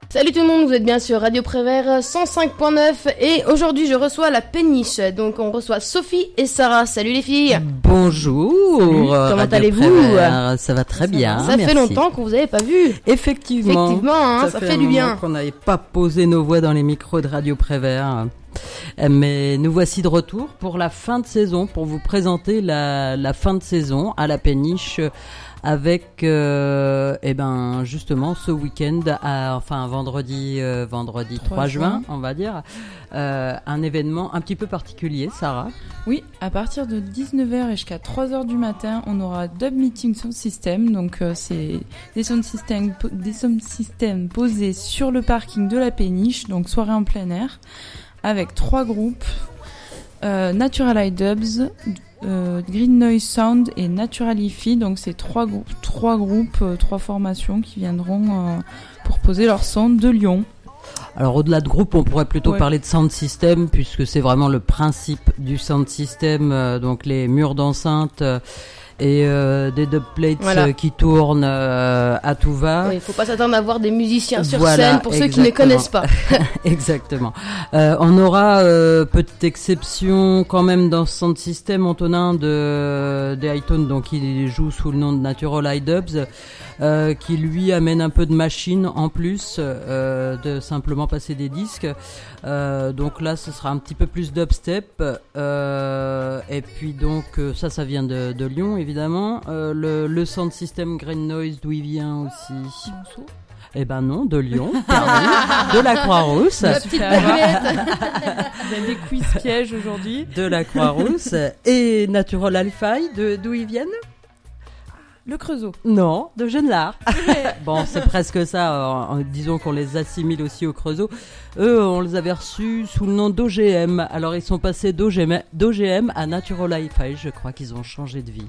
Salut tout le monde, vous êtes bien sur Radio Prévert 105.9 et aujourd'hui je reçois la péniche. Donc on reçoit Sophie et Sarah. Salut les filles. Bonjour. Salut. Comment Radio allez-vous? Prévert. Ça va très bien. Ça fait longtemps qu'on vous avait pas vu. Effectivement, ça fait du bien. Qu'on n'avait pas posé nos voix dans les micros de Radio Prévert. Mais nous voici de retour pour la fin de saison, pour vous présenter la fin de saison à la péniche. Avec justement ce week-end, vendredi 3 juin, on va dire, un événement un petit peu particulier, Sarah. Oui, à partir de 19h et jusqu'à 3h du matin, on aura Dub Meeting Sound System. Donc c'est des sound systems posés sur le parking de la péniche, donc soirée en plein air, avec 3 groupes, Natural Eye Dubs, Green Noise Sound et Natural Hi-Fi. Donc c'est trois formations qui viendront pour poser leur son de Lyon. Alors au-delà de groupe, on pourrait plutôt parler de sound system, puisque c'est vraiment le principe du sound system, donc les murs d'enceinte et des dubplates qui tournent à tout va. Il faut pas s'attendre à voir des musiciens sur scène pour ceux qui ne connaissent pas. Exactement. On aura petite exception quand même dans ce sound system, Antonin des High-Tone, donc il joue sous le nom de Natural Eye Dubs, qui lui amène un peu de machine en plus de simplement passer des disques. Donc là ce sera un petit peu plus dubstep, et puis donc ça vient de Lyon évidemment. Le sound system Green Noise, d'où il vient aussi? Eh ben non, de Lyon, de la Croix-Rousse. Il y a des quiz pièges aujourd'hui. De la Croix-Rousse. Et Natural Hi-Fi, d'où ils viennent? Le Creusot. Non, de Genelard. Bon, c'est presque ça. Disons qu'on les assimile aussi au Creusot. Eux, on les avait reçus sous le nom d'OGM. Alors, ils sont passés d'OGM à Natural Hi-Fi. Je crois qu'ils ont changé de vie.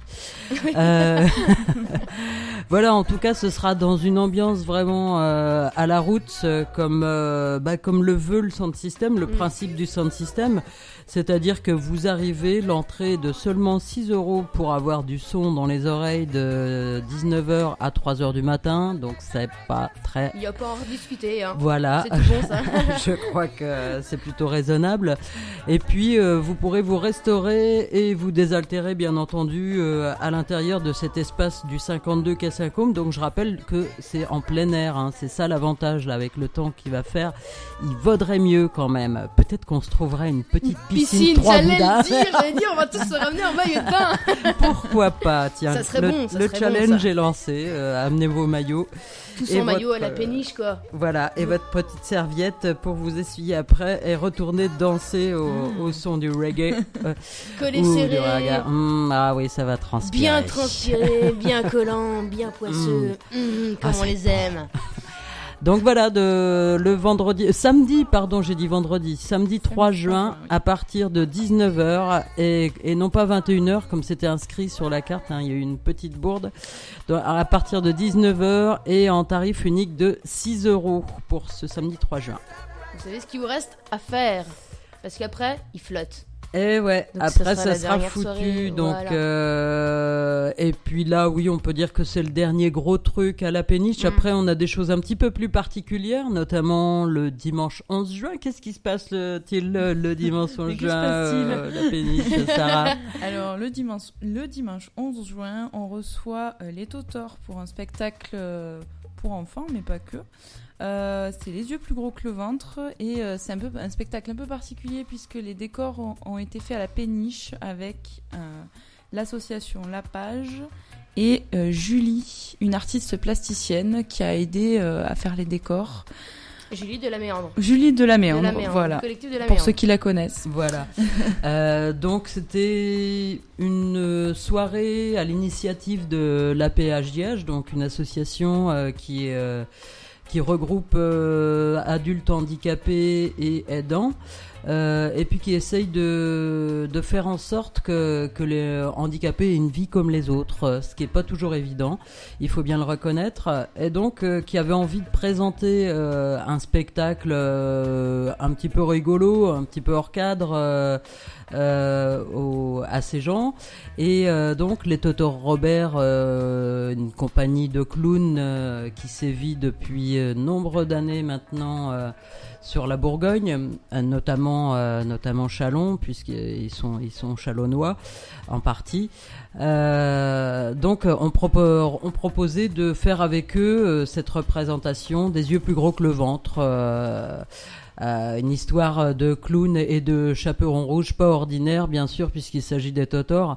Voilà, en tout cas, ce sera dans une ambiance vraiment à la route, comme le veut le sound system, le principe du sound system. C'est-à-dire que vous arrivez, l'entrée de seulement 6 € pour avoir du son dans les oreilles de 19h à 3h du matin. Donc, c'est pas très... Il n'y a pas à en rediscuter. Hein. Voilà. C'est tout bon, ça. Je crois que c'est plutôt raisonnable. Et puis, vous pourrez vous restaurer et vous désaltérer, bien entendu, à l'intérieur de cet espace du 52 quai Saint-Côme. Donc, je rappelle que c'est en plein air. Hein. C'est ça l'avantage, là, avec le temps qu'il va faire. Il vaudrait mieux, quand même. Peut-être qu'on se trouverait une petite piscine 3 Bouddhas. J'allais dire, on va tous se ramener en maillot de bain. Pourquoi pas? Tiens, ça serait bon, le challenge est lancé. Amenez vos maillots. Tous en maillot à la péniche, quoi. Voilà, et votre petite serviette pour vous essuyer après et retourner danser au son du reggae. Collé serré. Du raga. Ah oui, ça va transpirer. Bien transpiré, bien collant, bien poisseux. Comme on les aime. Donc voilà, samedi 3 juin, à partir de 19h et non pas 21h comme c'était inscrit sur la carte, hein, il y a eu une petite bourde. Donc, à partir de 19h et en tarif unique de 6 € pour ce samedi 3 juin. Vous savez ce qu'il vous reste à faire, parce qu'après, il flotte. Et ouais, donc après ça sera foutu, soirée, donc voilà. Et puis là, oui, on peut dire que c'est le dernier gros truc à la péniche. Après, on a des choses un petit peu plus particulières, notamment le dimanche 11 juin. Qu'est-ce qui se passe le dimanche 11 juin la péniche, Sarah? Alors le dimanche 11 juin, on reçoit les Totors pour un spectacle pour enfants, mais pas que. C'est les yeux plus gros que le ventre et c'est un spectacle un peu particulier puisque les décors ont été faits à la péniche avec l'association La Page et Julie, une artiste plasticienne qui a aidé à faire les décors. Julie de la Méandre, voilà. Collectif de la pour Méandre. ceux qui la connaissent. Voilà. Donc c'était une soirée à l'initiative de l'APHDH, donc une association qui regroupe adultes handicapés et aidants. et puis qui essaye de faire en sorte que les handicapés aient une vie comme les autres, ce qui est pas toujours évident, il faut bien le reconnaître, et donc qui avait envie de présenter un spectacle un petit peu rigolo, un petit peu hors cadre à ces gens, et donc les Totor Robert, une compagnie de clowns qui sévit depuis nombre d'années maintenant sur la Bourgogne, notamment Châlons, puisqu'ils sont chalonnois en partie. Donc on proposait de faire avec eux cette représentation des yeux plus gros que le ventre, une histoire de clown et de chaperon rouge pas ordinaire, bien sûr, puisqu'il s'agit des Totors.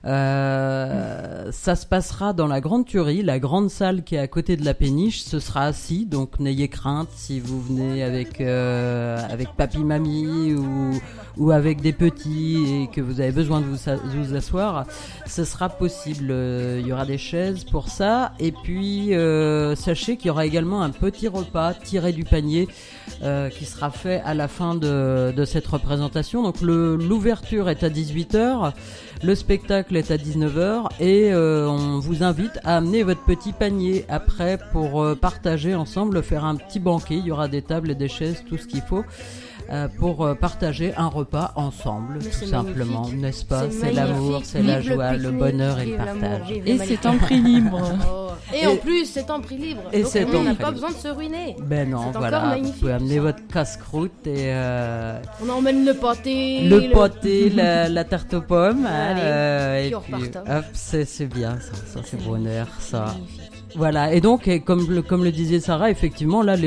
Ça se passera dans la Grande Tuerie, la grande salle qui est à côté de la péniche. Ce sera assis, donc n'ayez crainte si vous venez avec papy, mamie ou avec des petits et que vous avez besoin de vous asseoir. Ce sera possible. Il y aura des chaises pour ça. Et puis, sachez qu'il y aura également un petit repas tiré du panier qui sera fait à la fin de cette représentation. Donc l'ouverture est à 18h, le spectacle est à 19h et on vous invite à amener votre petit panier après pour partager ensemble, faire un petit banquet. Il y aura des tables et des chaises, tout ce qu'il faut pour partager un repas ensemble, tout simplement, n'est-ce pas? C'est l'amour, c'est la joie, le bonheur et le partage. Et c'est en prix libre. Et en plus, c'est en prix libre. Et donc on n'a pas besoin de se ruiner. Ben non, c'est voilà. Vous pouvez amener votre casse-croûte et on emmène le pâté. Le pâté, la tarte aux pommes. Et puis hop, c'est bien, ça c'est bonheur, ça. Magnifique. Voilà. Et donc, comme le disait Sarah, effectivement, là,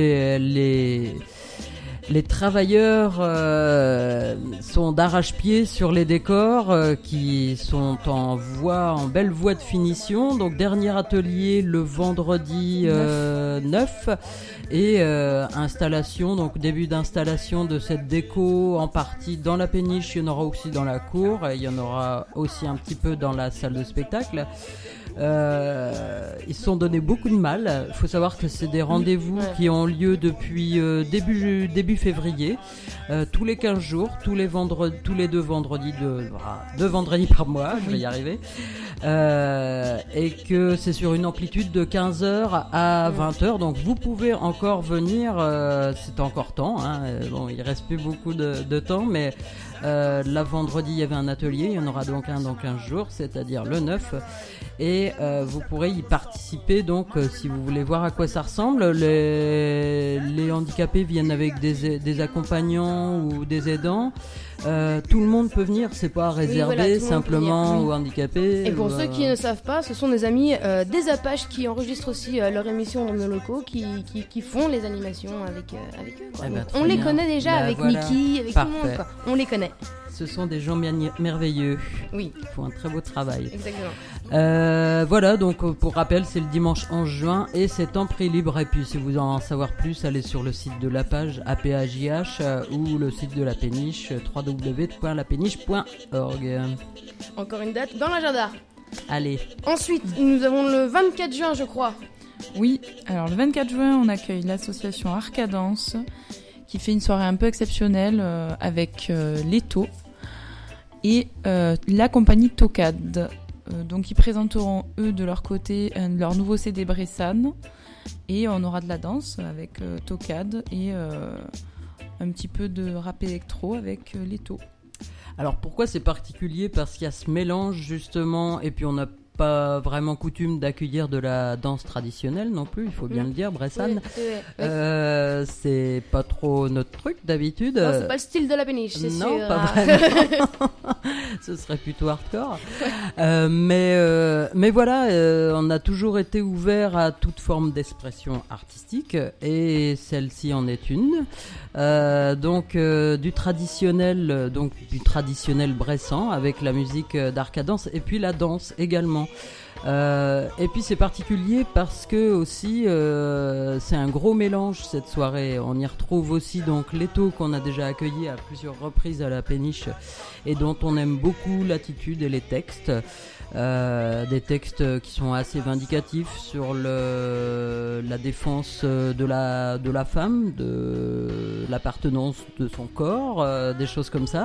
les travailleurs sont d'arrache-pied sur les décors qui sont en belle voie de finition. Donc dernier atelier le vendredi 9 et installation, donc début d'installation de cette déco en partie dans la péniche. Il y en aura aussi dans la cour et il y en aura aussi un petit peu dans la salle de spectacle. Ils se sont donné beaucoup de mal. Il faut savoir que c'est des rendez-vous qui ont lieu depuis début février, tous les 15 jours, tous les deux vendredis, deux vendredis par mois, je vais y arriver, et que c'est sur une amplitude de 15h à 20h, donc vous pouvez encore venir, c'est encore temps, hein. Bon, il reste plus beaucoup de temps, mais là vendredi il y avait un atelier, il y en aura donc un dans 15 jours, c'est-à-dire le 9, et vous pourrez y participer. Donc si vous voulez voir à quoi ça ressemble, les handicapés viennent avec des accompagnants ou des aidants. Tout le monde peut venir, c'est pas réservé simplement aux handicapés. Et pour ceux qui ne savent pas, ce sont des amis des Apaches qui enregistrent aussi leur émission dans nos locaux, qui font les animations avec eux, quoi. On les connaît déjà avec Mickey, avec tout le monde, quoi. On les connaît. Ce sont des gens merveilleux. Oui. Ils font un très beau travail. Exactement. Voilà, donc pour rappel, c'est le dimanche 11 juin et c'est en prix libre. Et puis si vous en savoir plus, allez sur le site de la page APAJH ou le site de la péniche www.lapéniche.org. Encore une date dans l'agenda. Allez. Ensuite, nous avons le 24 juin, je crois. Oui, alors le 24 juin, on accueille l'association Arcadance qui fait une soirée un peu exceptionnelle avec Leto et la compagnie Tocad. Donc ils présenteront eux de leur côté leur nouveau CD Bressan et on aura de la danse avec Tocad et un petit peu de rap électro avec Leto. Alors pourquoi c'est particulier? Parce qu'il y a ce mélange justement, et puis on n'a pas vraiment coutume d'accueillir de la danse traditionnelle non plus, il faut bien le dire, Bressan. C'est pas trop notre truc d'habitude. Non, c'est pas le style de la péniche, c'est sûr. Non, pas vraiment. Ce serait plutôt hardcore. Mais voilà, on a toujours été ouvert à toute forme d'expression artistique et celle-ci en est une. Donc du traditionnel bressan avec la musique d'Arcadance et puis la danse également. Et puis c'est particulier parce que aussi c'est un gros mélange cette soirée. On y retrouve aussi donc Leto qu'on a déjà accueilli à plusieurs reprises à la péniche et dont on aime beaucoup l'attitude et les textes. Des textes qui sont assez vindicatifs sur la défense de la femme, de l'appartenance de son corps, des choses comme ça.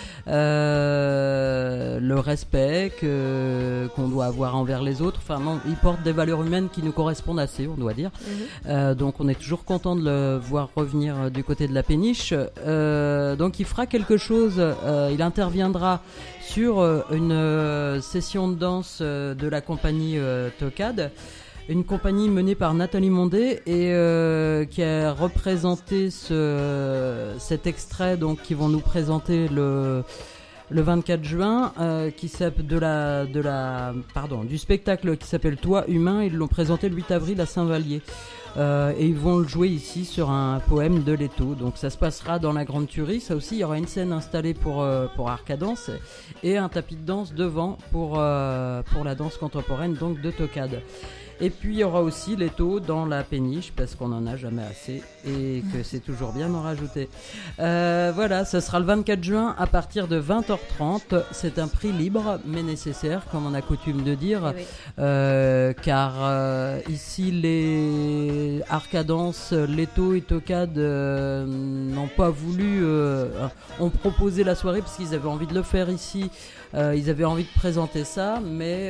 Le respect qu'on doit avoir envers les autres. Enfin non, il porte des valeurs humaines qui nous correspondent assez, on doit dire. Donc on est toujours content de le voir revenir du côté de la péniche. Donc il fera quelque chose, il interviendra sur une session de danse de la compagnie Tocade, une compagnie menée par Nathalie Mondé et qui a représenté cet extrait donc qui vont nous présenter le 24 juin qui s'appelle du spectacle qui s'appelle Toi humain. Ils l'ont présenté le 8 avril à Saint-Vallier. Et ils vont le jouer ici sur un poème de Leto. Donc ça se passera dans la Grande Tuerie. Ça aussi, il y aura une scène installée pour Arcadance et un tapis de danse devant pour la danse contemporaine donc de Tocade. Et puis il y aura aussi Leto dans la péniche parce qu'on n'en a jamais assez et que c'est toujours bien d'en rajouter. Voilà, ce sera le 24 juin à partir de 20h30. C'est un prix libre mais nécessaire comme on a coutume de dire, car ici les Arcadance, Leto et Tocade n'ont pas voulu, ont proposé la soirée parce qu'ils avaient envie de le faire ici. Ils avaient envie de présenter ça, mais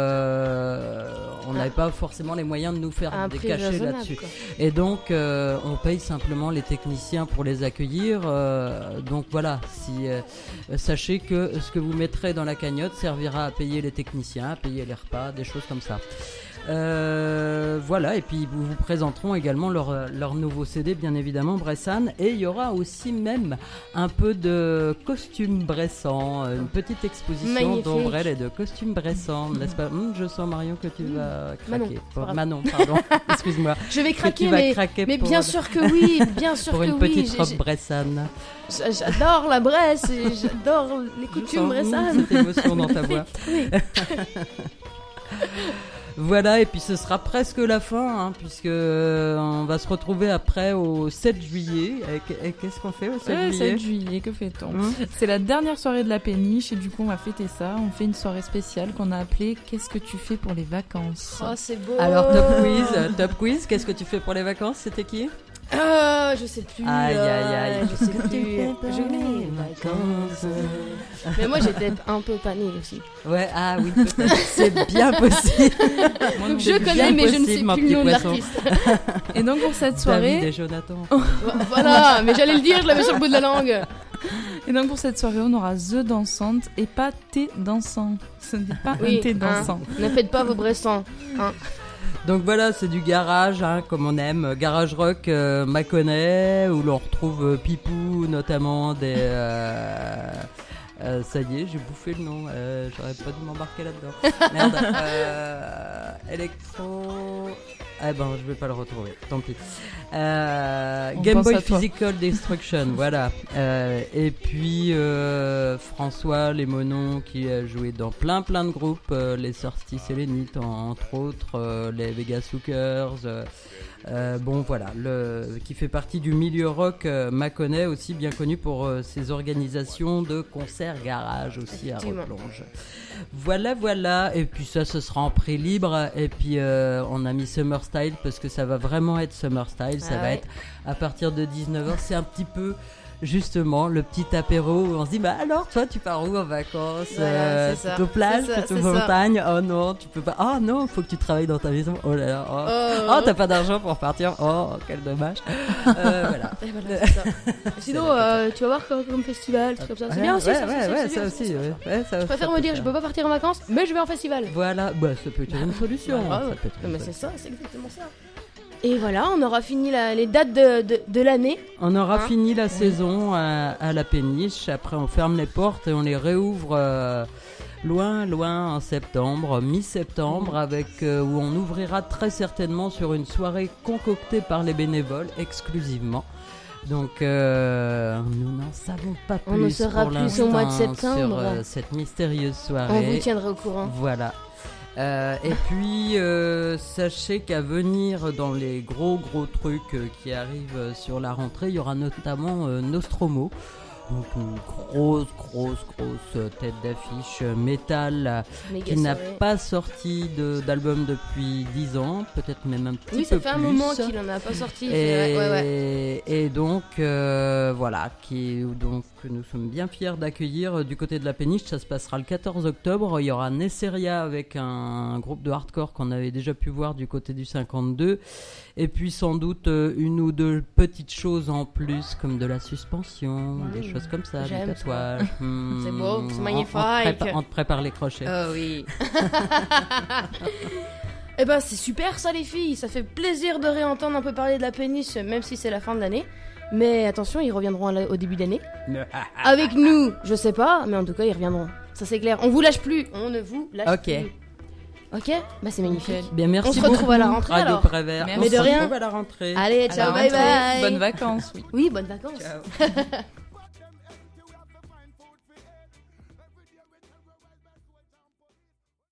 on n'avait pas forcément les moyens de nous faire des cachets là-dessus. Quoi. Et donc, on paye simplement les techniciens pour les accueillir. Donc voilà, sachez que ce que vous mettrez dans la cagnotte servira à payer les techniciens, à payer les repas, des choses comme ça. Voilà, et puis vous présenteront également leur nouveau CD, bien évidemment, Bressane, et il y aura aussi même un peu de costumes bressants, une petite exposition d'ombrelles et de costumes bressants, n'est-ce pas? Je sens, Marion, que tu vas craquer. Manon, pardon, excuse-moi. Je vais craquer, mais bien sûr que oui, bien sûr pour que oui. Pour une petite robe Bressane. J'adore la Bresse et j'adore les coutumes Bressane. Cette émotion dans ta voix. Oui. Voilà, et puis ce sera presque la fin, puisque on va se retrouver après au 7 juillet. Et qu'est-ce qu'on fait au 7 juillet 7 juillet, que fait-on C'est la dernière soirée de la péniche et du coup on va fêter ça. On fait une soirée spéciale qu'on a appelée « Qu'est-ce que tu fais pour les vacances ?» Oh, c'est beau. Alors, top quiz, qu'est-ce que tu fais pour les vacances? C'était qui? Je sais plus. Aïe. Je sais plus. Je les vacances. Mais moi j'étais un peu panée aussi. Ouais, oui, peut-être. C'est bien possible. Donc je connais, mais je ne sais plus le nom de l'artiste. Et donc pour cette soirée. David et Jonathan. Voilà, mais j'allais le dire, je l'avais sur le bout de la langue. Et donc pour cette soirée, on aura The Dansante et pas Thé Dansant. Ce n'est pas un thé dansant. Ne faites pas vos bressants. Donc voilà, c'est du garage, comme on aime, garage rock Mâconnais, où l'on retrouve Pipou, notamment des... ça y est, j'ai bouffé le nom, j'aurais pas dû m'embarquer là-dedans. Merde. Electro... je vais pas le retrouver, tant pis. Game Boy Physical Destruction, voilà. Et puis François Lémonon qui a joué dans plein de groupes, les Sorties Sélénites entre autres, les Vegas Hookers. Voilà, qui fait partie du milieu rock Mâconnais, aussi bien connu pour ses organisations de concerts garage aussi à Replonge. Voilà, et puis ça, ce sera en prix libre, et puis on a mis Summer Style parce que ça va vraiment être Summer Style, ça va être à partir de 19h, c'est un petit peu... Justement, le petit apéro où on se dit alors toi tu pars où en vacances? Plutôt plage, plutôt montagne? Oh non, tu peux pas. Oh non, faut que tu travailles dans ta maison. Oh là là. Oh, t'as pas d'argent pour partir. Oh, quel dommage. Voilà. Et voilà, c'est ça. Sinon, tu vas voir comme festival, truc comme ça. C'est bien aussi. Ça aussi. Je préfère me dire, je peux pas partir en vacances, mais je vais en festival. Voilà, ça peut être une solution. Mais c'est ça, c'est exactement ça. Et voilà, on aura fini les dates de l'année. On aura fini la saison à la péniche. Après, on ferme les portes et on les réouvre loin en septembre, mi-septembre, avec où on ouvrira très certainement sur une soirée concoctée par les bénévoles exclusivement. Donc, nous n'en savons pas plus. On ne saura plus au mois de septembre sur cette mystérieuse soirée. On vous tiendra au courant. Voilà. Et puis, sachez qu'à venir dans les gros trucs qui arrivent sur la rentrée, il y aura notamment Nostromo. Donc une grosse tête d'affiche métal qui n'a pas sorti d'album depuis 10 ans, peut-être même un petit peu plus. Oui, ça fait un moment qu'il n'en a pas sorti. Et donc, voilà, donc nous sommes bien fiers d'accueillir du côté de la péniche. Ça se passera le 14 octobre. Il y aura Nesseria avec un groupe de hardcore qu'on avait déjà pu voir du côté du 52. Et puis sans doute une ou deux petites choses en plus, comme de la suspension, des choses comme ça, des tatouages. C'est beau, c'est magnifique. On te prépare les crochets. Oh oui. Eh ben c'est super ça les filles, ça fait plaisir de réentendre un peu parler de la péniche, même si c'est la fin de l'année. Mais attention, ils reviendront au début d'année. Avec nous, je sais pas, mais en tout cas ils reviendront. Ça c'est clair, on vous lâche plus, on ne vous lâche plus. Ok, bah c'est magnifique. Bien, merci. On se retrouve à la rentrée Radio alors. Prévert. Mais de rien. On se retrouve à la rentrée. Allez, ciao, bye bye. Bonnes vacances. Oui, bonnes vacances. Ciao.